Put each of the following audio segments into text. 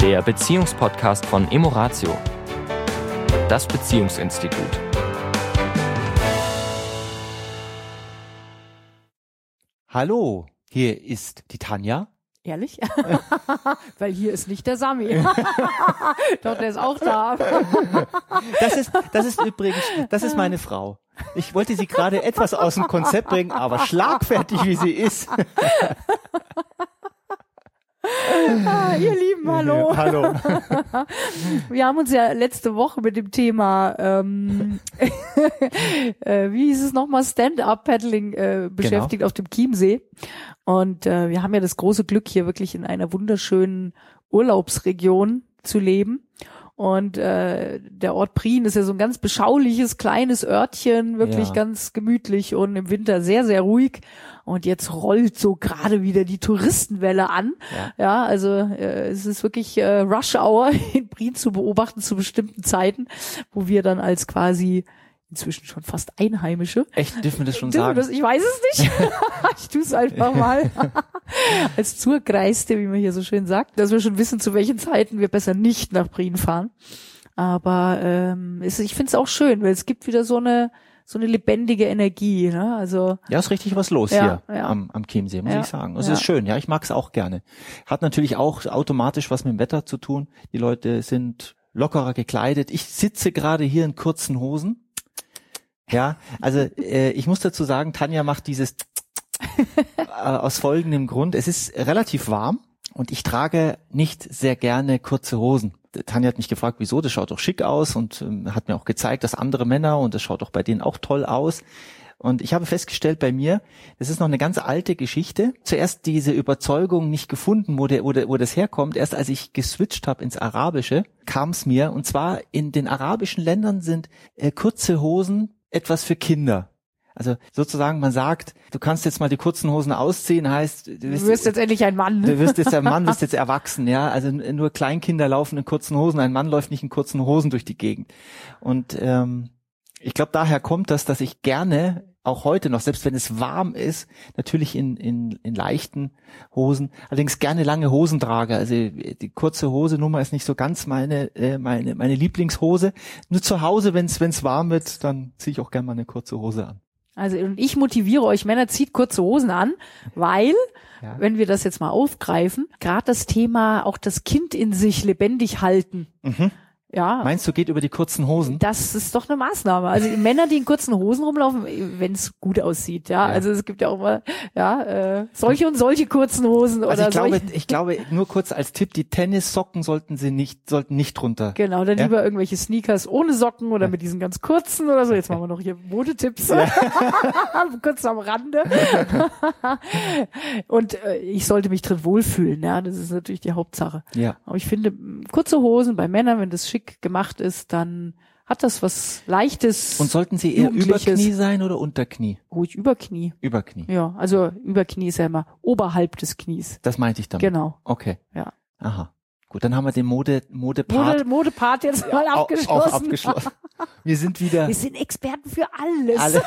der Beziehungspodcast von Emoratio, das Beziehungsinstitut. Hallo, hier ist die Tanja. Ehrlich? Weil hier ist nicht der Sami. Doch, der ist auch da. Das ist übrigens, das ist meine Frau. Ich wollte sie gerade etwas aus dem Konzept bringen, aber schlagfertig wie sie ist. Ihr Lieben, hallo. Hallo. Wir haben uns ja letzte Woche mit dem Thema, wie hieß es nochmal, Stand-Up-Paddling beschäftigt auf dem Chiemsee. Und wir haben ja das große Glück, hier wirklich in einer wunderschönen Urlaubsregion zu leben. Und der Ort Prien ist ja so ein ganz beschauliches, kleines Örtchen, wirklich ganz gemütlich und im Winter sehr, sehr ruhig. Und jetzt rollt so gerade wieder die Touristenwelle an. Ja, also es ist wirklich Rush Hour in Prien zu beobachten zu bestimmten Zeiten, wo wir dann als quasi inzwischen schon fast Einheimische. Echt, dürfen wir das schon sagen? Ich weiß es nicht. Ich tue es einfach mal. Als Zurkreiste, wie man hier so schön sagt, dass wir schon wissen, zu welchen Zeiten wir besser nicht nach Prien fahren. Aber ich finde es auch schön, weil es gibt wieder so eine lebendige Energie. Ne? Also ja, ist richtig was los hier am Chiemsee, muss ich sagen. Es ist schön, ja, ich mag es auch gerne. Hat natürlich auch automatisch was mit dem Wetter zu tun. Die Leute sind lockerer gekleidet. Ich sitze gerade hier in kurzen Hosen. Ja, also ich muss dazu sagen, Tanja macht dieses aus folgendem Grund. Es ist relativ warm und ich trage nicht sehr gerne kurze Hosen. Tanja hat mich gefragt, wieso, das schaut doch schick aus und hat mir auch gezeigt, dass andere Männer, und das schaut doch bei denen auch toll aus. Und ich habe festgestellt bei mir, das ist noch eine ganz alte Geschichte. Zuerst diese Überzeugung nicht gefunden, wo das herkommt. Erst als ich geswitcht habe ins Arabische, kam es mir. Und zwar in den arabischen Ländern sind kurze Hosen etwas für Kinder. Also sozusagen, man sagt, du kannst jetzt mal die kurzen Hosen ausziehen, heißt, du wirst jetzt endlich ein Mann. Du wirst jetzt ein Mann, bist jetzt erwachsen, ja. Also nur Kleinkinder laufen in kurzen Hosen, ein Mann läuft nicht in kurzen Hosen durch die Gegend. Und ich glaube, daher kommt das, dass ich gerne auch heute noch, selbst wenn es warm ist, natürlich in leichten Hosen, allerdings gerne lange Hosen trage. Also die kurze Hose Nummer ist nicht so ganz meine Lieblingshose. Nur zu Hause, wenn es warm wird, dann ziehe ich auch gerne mal eine kurze Hose an. Also und ich motiviere euch, Männer, zieht kurze Hosen an, weil, wenn wir das jetzt mal aufgreifen, gerade das Thema auch das Kind in sich lebendig halten. Mhm. Ja. Meinst du, geht über die kurzen Hosen? Das ist doch eine Maßnahme. Also Männer, die in kurzen Hosen rumlaufen, wenn es gut aussieht, ja. Also es gibt ja auch mal, solche und solche kurzen Hosen also oder ich glaube, nur kurz als Tipp, die Tennissocken sollten nicht drunter. Genau, dann lieber irgendwelche Sneakers ohne Socken oder mit diesen ganz kurzen oder so. Jetzt machen wir noch hier Modetipps. Kurz am Rande. Und ich sollte mich drin wohlfühlen, ja. Das ist natürlich die Hauptsache. Ja. Aber ich finde, kurze Hosen bei Männern, wenn das schick gemacht ist, dann hat das was Leichtes. Und sollten sie eher über Knie sein oder unter Knie? Ruhig über Knie. Über Knie. Ja, also über Knie ist ja immer oberhalb des Knies. Das meinte ich damit. Genau. Okay. Ja. Aha. Gut, dann haben wir den Modepart jetzt mal abgeschlossen. Auch abgeschlossen. Wir sind Experten für alles.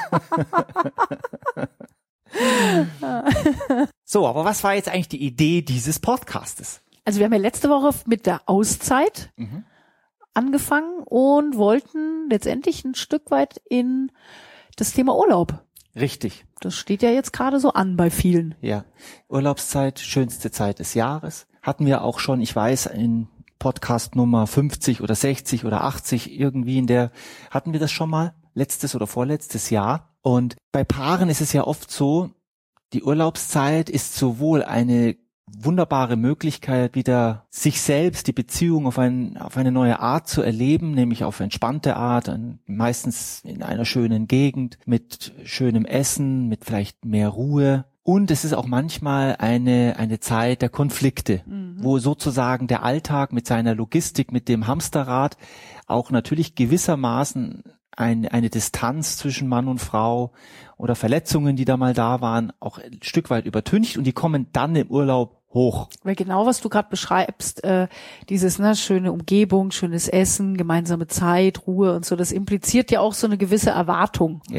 So, aber was war jetzt eigentlich die Idee dieses Podcastes? Also wir haben ja letzte Woche mit der Auszeit angefangen und wollten letztendlich ein Stück weit in das Thema Urlaub. Richtig. Das steht ja jetzt gerade so an bei vielen. Ja, Urlaubszeit, schönste Zeit des Jahres. Hatten wir auch schon, ich weiß, in Podcast Nummer 50 oder 60 oder 80 irgendwie hatten wir das schon mal, letztes oder vorletztes Jahr. Und bei Paaren ist es ja oft so, die Urlaubszeit ist sowohl eine wunderbare Möglichkeit, wieder sich selbst, die Beziehung auf eine neue Art zu erleben, nämlich auf entspannte Art, meistens in einer schönen Gegend, mit schönem Essen, mit vielleicht mehr Ruhe. Und es ist auch manchmal eine Zeit der Konflikte, wo sozusagen der Alltag mit seiner Logistik, mit dem Hamsterrad auch natürlich gewissermaßen eine Distanz zwischen Mann und Frau oder Verletzungen, die da mal da waren, auch ein Stück weit übertüncht, und die kommen dann im Urlaub hoch. Weil genau, was du gerade beschreibst, dieses schöne Umgebung, schönes Essen, gemeinsame Zeit, Ruhe und so, das impliziert ja auch so eine gewisse Erwartung. Ja.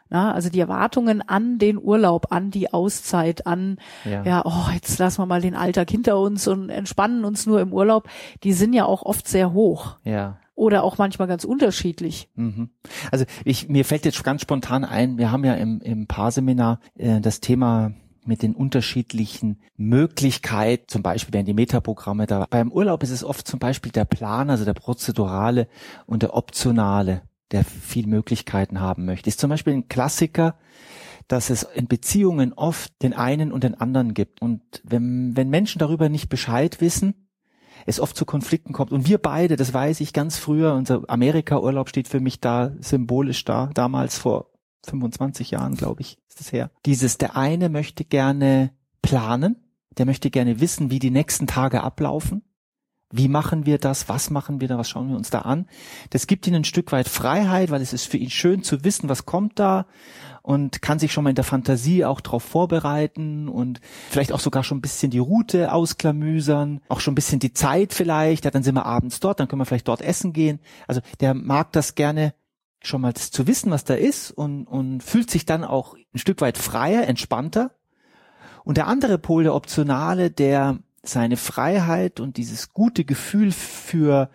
Na, also die Erwartungen an den Urlaub, an die Auszeit, jetzt lassen wir mal den Alltag hinter uns und entspannen uns nur im Urlaub, die sind ja auch oft sehr hoch. Ja. Oder auch manchmal ganz unterschiedlich. Mhm. Also mir fällt jetzt ganz spontan ein, wir haben ja im Paarseminar das Thema mit den unterschiedlichen Möglichkeiten, zum Beispiel werden die Metaprogramme da. Beim Urlaub ist es oft zum Beispiel der Plan, also der prozedurale und der optionale, der viel Möglichkeiten haben möchte. Ist zum Beispiel ein Klassiker, dass es in Beziehungen oft den einen und den anderen gibt. Und wenn Menschen darüber nicht Bescheid wissen, es oft zu Konflikten kommt. Und wir beide, das weiß ich ganz früher, unser Amerika-Urlaub steht für mich da symbolisch da, damals vor 25 Jahren, glaube ich, ist das her. Der eine möchte gerne planen, der möchte gerne wissen, wie die nächsten Tage ablaufen. Wie machen wir das? Was machen wir da? Was schauen wir uns da an? Das gibt ihnen ein Stück weit Freiheit, weil es ist für ihn schön zu wissen, was kommt da und kann sich schon mal in der Fantasie auch drauf vorbereiten und vielleicht auch sogar schon ein bisschen die Route ausklamüsern, auch schon ein bisschen die Zeit vielleicht. Ja, dann sind wir abends dort, dann können wir vielleicht dort essen gehen. Also der mag das gerne, schon mal zu wissen, was da ist und fühlt sich dann auch ein Stück weit freier, entspannter. Und der andere Pol, der Optionale, der seine Freiheit und dieses gute Gefühl für,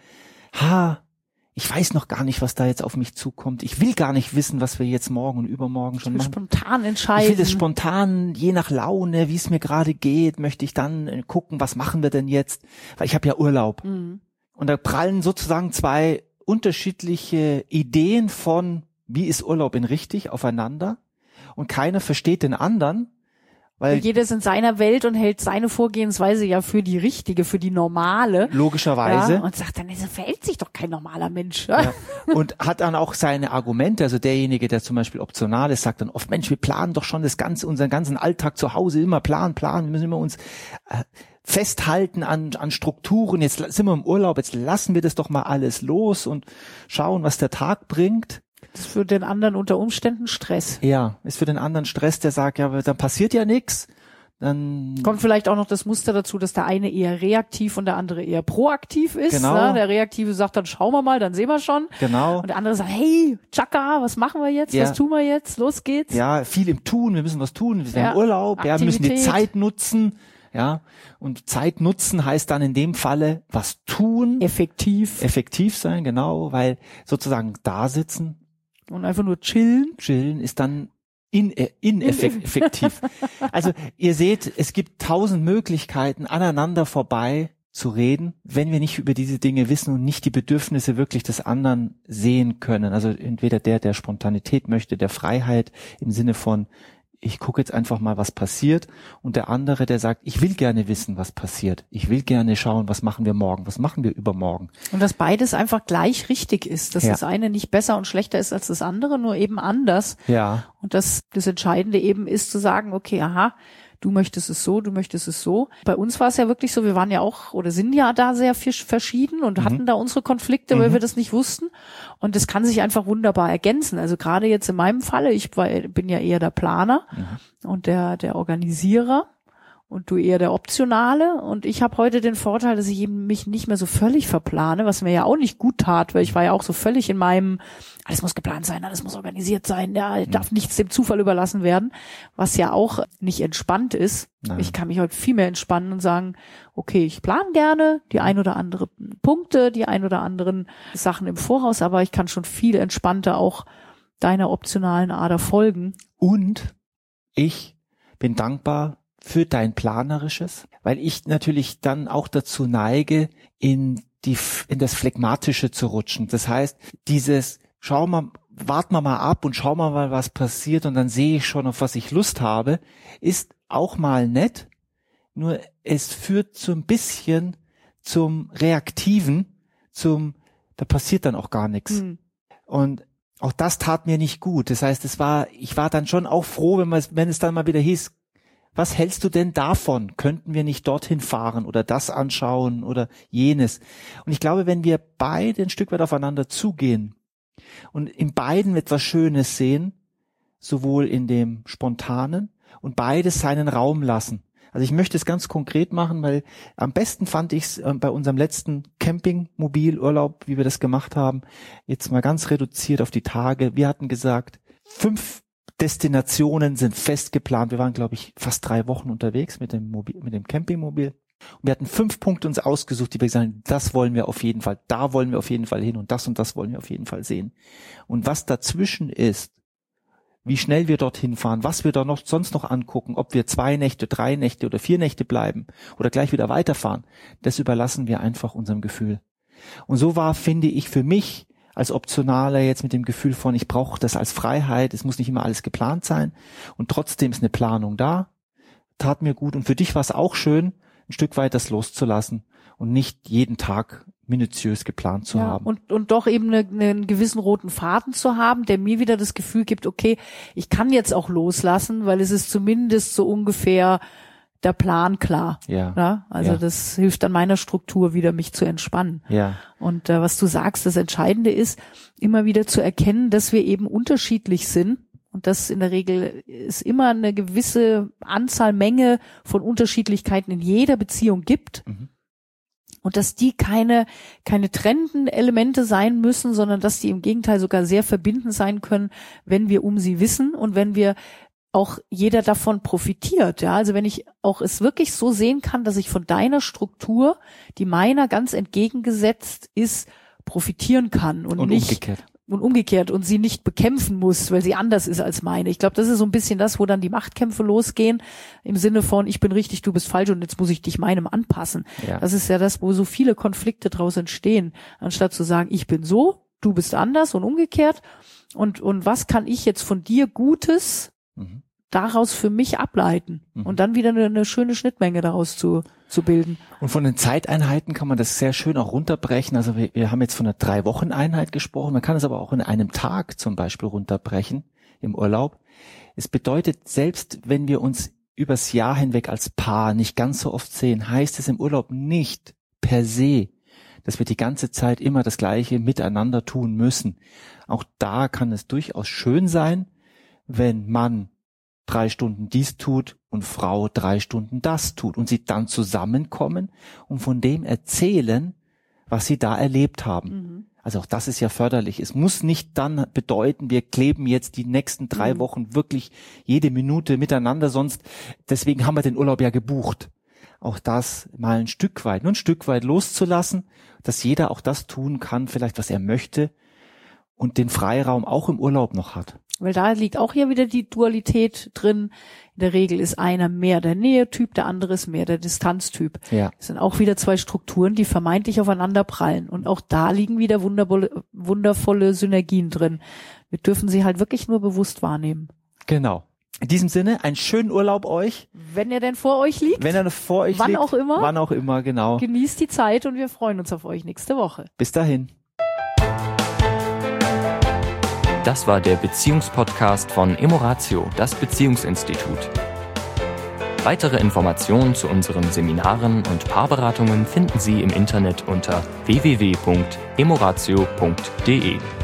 ich weiß noch gar nicht, was da jetzt auf mich zukommt. Ich will gar nicht wissen, was wir jetzt morgen und übermorgen schon machen. Spontan entscheiden. Ich will das spontan, je nach Laune, wie es mir gerade geht, möchte ich dann gucken, was machen wir denn jetzt? Weil ich habe ja Urlaub. Mhm. Und da prallen sozusagen zwei unterschiedliche Ideen von, wie ist Urlaub in richtig, aufeinander. Und keiner versteht den anderen. Weil jeder ist in seiner Welt und hält seine Vorgehensweise ja für die richtige, für die normale. Logischerweise. Ja, und sagt dann, so verhält sich doch kein normaler Mensch. Ja. Und hat dann auch seine Argumente, also derjenige, der zum Beispiel optional ist, sagt dann oft, Mensch, wir planen doch schon unseren ganzen Alltag zu Hause, immer planen, wir müssen immer uns festhalten an Strukturen, jetzt sind wir im Urlaub, jetzt lassen wir das doch mal alles los und schauen, was der Tag bringt. Das ist für den anderen unter Umständen Stress. Ja, ist für den anderen Stress, der sagt, ja, dann passiert ja nichts. Dann kommt vielleicht auch noch das Muster dazu, dass der eine eher reaktiv und der andere eher proaktiv ist. Genau. Ne? Der Reaktive sagt, dann schauen wir mal, dann sehen wir schon. Genau. Und der andere sagt, hey, Chaka, was machen wir jetzt? Ja. Was tun wir jetzt? Los geht's. Ja, viel im Tun, wir müssen was tun, wir sind im Urlaub, Aktivität. Wir müssen die Zeit nutzen. Ja, und Zeit nutzen heißt dann in dem Falle was tun. Effektiv sein, genau, weil sozusagen da sitzen und einfach nur chillen. Chillen ist dann ineffektiv. Also ihr seht, es gibt 1000 Möglichkeiten, aneinander vorbei zu reden, wenn wir nicht über diese Dinge wissen und nicht die Bedürfnisse wirklich des anderen sehen können. Also entweder der Spontanität möchte, der Freiheit im Sinne von, ich gucke jetzt einfach mal, was passiert, und der andere, der sagt, ich will gerne wissen, was passiert. Ich will gerne schauen, was machen wir morgen, was machen wir übermorgen. Und dass beides einfach gleich richtig ist, dass das eine nicht besser und schlechter ist als das andere, nur eben anders. Ja. Und das Entscheidende eben ist zu sagen, okay, aha, du möchtest es so, du möchtest es so. Bei uns war es ja wirklich so, wir waren ja auch oder sind ja da sehr verschieden und hatten da unsere Konflikte, weil wir das nicht wussten. Und das kann sich einfach wunderbar ergänzen. Also gerade jetzt in meinem Falle, ich bin ja eher der Planer und der Organisierer und du eher der Optionale. Und ich habe heute den Vorteil, dass ich eben mich nicht mehr so völlig verplane, was mir ja auch nicht gut tat, weil ich war ja auch so völlig in meinem, alles muss geplant sein, alles muss organisiert sein, ja, darf nichts dem Zufall überlassen werden, was ja auch nicht entspannt ist. Nein. Ich kann mich heute viel mehr entspannen und sagen, okay, ich plane gerne die ein oder andere Punkte, die ein oder anderen Sachen im Voraus, aber ich kann schon viel entspannter auch deiner optionalen Ader folgen. Und ich bin dankbar für dein Planerisches, weil ich natürlich dann auch dazu neige, in das Phlegmatische zu rutschen. Das heißt, warten wir mal ab und schauen wir mal, was passiert, und dann sehe ich schon, auf was ich Lust habe, ist auch mal nett, nur es führt so ein bisschen zum Reaktiven, da passiert dann auch gar nichts. Und auch das tat mir nicht gut. Das heißt, ich war dann schon auch froh, wenn es dann mal wieder hieß, was hältst du denn davon? Könnten wir nicht dorthin fahren oder das anschauen oder jenes? Und ich glaube, wenn wir beide ein Stück weit aufeinander zugehen und in beiden etwas Schönes sehen, sowohl in dem Spontanen, und beides seinen Raum lassen. Also ich möchte es ganz konkret machen, weil am besten fand ich es bei unserem letzten Campingmobilurlaub, wie wir das gemacht haben, jetzt mal ganz reduziert auf die Tage. Wir hatten gesagt, 5 Destinationen sind fest geplant. Wir waren, glaube ich, fast 3 Wochen unterwegs mit dem Campingmobil. Und wir hatten 5 Punkte uns ausgesucht, die wir gesagt haben, das wollen wir auf jeden Fall, da wollen wir auf jeden Fall hin und das wollen wir auf jeden Fall sehen. Und was dazwischen ist, wie schnell wir dorthin fahren, was wir da sonst noch angucken, ob wir 2 Nächte, 3 Nächte oder 4 Nächte bleiben oder gleich wieder weiterfahren, das überlassen wir einfach unserem Gefühl. Und so war, finde ich, für mich als Optionaler jetzt mit dem Gefühl von, ich brauche das als Freiheit, es muss nicht immer alles geplant sein und trotzdem ist eine Planung da, tat mir gut. Und für dich war es auch schön, ein Stück weit das loszulassen und nicht jeden Tag minutiös geplant zu haben. Und doch eben einen gewissen roten Faden zu haben, der mir wieder das Gefühl gibt, okay, ich kann jetzt auch loslassen, weil es ist zumindest so ungefähr der Plan klar. Ja. Also das hilft an meiner Struktur wieder, mich zu entspannen. Ja. Und was du sagst, das Entscheidende ist, immer wieder zu erkennen, dass wir eben unterschiedlich sind. Und dass in der Regel es immer eine gewisse Menge von Unterschiedlichkeiten in jeder Beziehung gibt. Mhm. Und dass die keine trennenden Elemente sein müssen, sondern dass die im Gegenteil sogar sehr verbindend sein können, wenn wir um sie wissen und wenn wir auch jeder davon profitiert. Ja, also wenn ich auch es wirklich so sehen kann, dass ich von deiner Struktur, die meiner ganz entgegengesetzt ist, profitieren kann und nicht umgekehrt und sie nicht bekämpfen muss, weil sie anders ist als meine. Ich glaube, das ist so ein bisschen das, wo dann die Machtkämpfe losgehen, im Sinne von, ich bin richtig, du bist falsch und jetzt muss ich dich meinem anpassen. Ja. Das ist ja das, wo so viele Konflikte draus entstehen, anstatt zu sagen, ich bin so, du bist anders und umgekehrt und was kann ich jetzt von dir Gutes daraus für mich ableiten und dann wieder eine schöne Schnittmenge daraus zu bilden. Und von den Zeiteinheiten kann man das sehr schön auch runterbrechen. Also wir haben jetzt von einer 3-Wochen-Einheit gesprochen. Man kann es aber auch in einem Tag zum Beispiel runterbrechen im Urlaub. Es bedeutet, selbst wenn wir uns übers Jahr hinweg als Paar nicht ganz so oft sehen, heißt es im Urlaub nicht per se, dass wir die ganze Zeit immer das Gleiche miteinander tun müssen. Auch da kann es durchaus schön sein, wenn Mann 3 Stunden dies tut und Frau 3 Stunden das tut und sie dann zusammenkommen und von dem erzählen, was sie da erlebt haben. Mhm. Also auch das ist ja förderlich. Es muss nicht dann bedeuten, wir kleben jetzt die nächsten 3 Wochen wirklich jede Minute miteinander, deswegen haben wir den Urlaub ja gebucht. Auch das mal ein Stück weit loszulassen, dass jeder auch das tun kann, vielleicht was er möchte und den Freiraum auch im Urlaub noch hat. Weil da liegt auch hier wieder die Dualität drin. In der Regel ist einer mehr der Nähetyp, der andere ist mehr der Distanztyp. Ja. Das sind auch wieder 2 Strukturen, die vermeintlich aufeinander prallen. Und auch da liegen wieder wundervolle Synergien drin. Wir dürfen sie halt wirklich nur bewusst wahrnehmen. Genau. In diesem Sinne, einen schönen Urlaub euch. Wenn er denn vor euch liegt. Wenn er vor euch liegt. Wann auch immer, genau. Genießt die Zeit und wir freuen uns auf euch nächste Woche. Bis dahin. Das war der Beziehungspodcast von Emoratio, das Beziehungsinstitut. Weitere Informationen zu unseren Seminaren und Paarberatungen finden Sie im Internet unter www.emoratio.de.